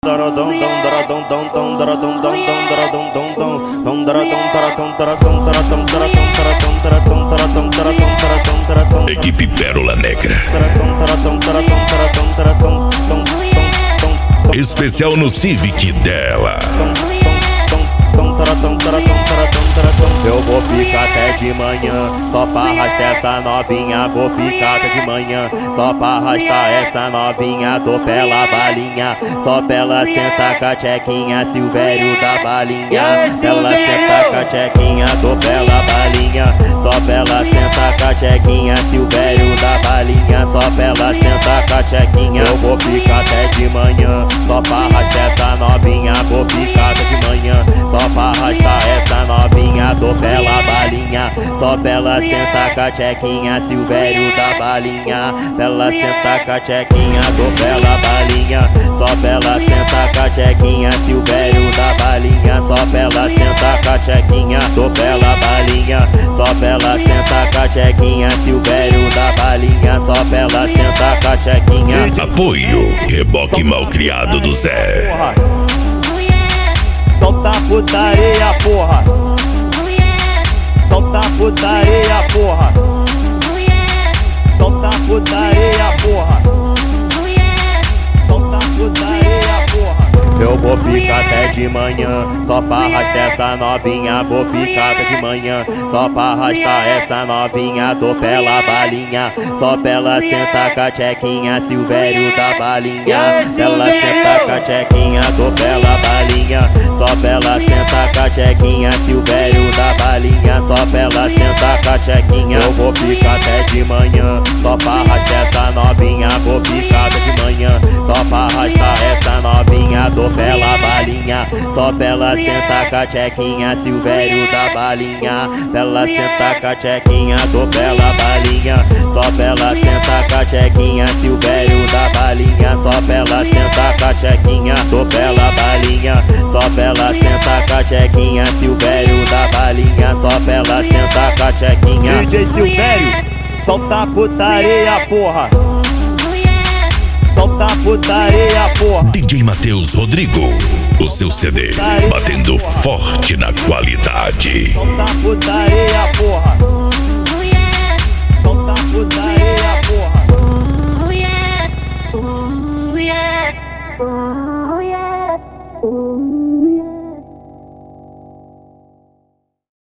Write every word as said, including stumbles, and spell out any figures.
Equipe Pérola Negra. Especial no Civic dela. Eu vou ficar até de manhã, só pra arrastar essa novinha. Vou ficar até de manhã, só pra arrastar essa novinha. Tô pela balinha, só pela senta com a tchequinha. Silvério da balinha, ela senta com a tchequinha. Tô pela balinha, só pela senta com a tchequinha. Silvério da balinha, só pela senta com a tchequinha. Eu vou ficar até de manhã, só pra arrastar essa novinha. Vou ficar até de manhã, só pra arrastar essa novinha. Tô pela balinha, só pela senta com a tchequinha. Silvério da balinha, pela senta com a tchequinha. Tô pela balinha, só pela senta com a tchequinha. Silvério da balinha, só pela senta com a tchequinha. Tô pela balinha, só pela senta com a tchequinha. Silvério da balinha, só pela senta com a tchequinha. Apoio Reboque Malcriado do Zé. Solta putaria, porra. Solta putaria, porra. Solta putaria, porra. Solta putaria, porra. Eu vou ficar até de manhã, só pra arrastar essa novinha. Vou ficar até de manhã, só pra arrastar essa novinha. Tô pela balinha, só pela senta com a tchequinha. Silvério da balinha, ela senta com a tchequinha. Tô pela balinha, só pela senta com a tchequinha. Silvério da balinha, só pela senta com a tchequinha. Eu vou ficar até de manhã, só pra arrastar essa novinha. Vou ficar até de manhã, só pra arrastar essa novinha. Tô pela balinha, só pela senta com a tchequinha. Silvério da balinha, pela senta com a tchequinha. Tô pela balinha, só pela senta com a tchequinha. Silvério da balinha, só pela senta com a tchequinha. Tô pela balinha, só pela senta com a tchequinha. Silvério da balinha, só pela senta com a tchequinha. D J Silvério, solta putaria, porra. Solta putaria, porra. D J Matheus Rodrigo, o seu C D batendo forte na qualidade. Solta putaria, porra.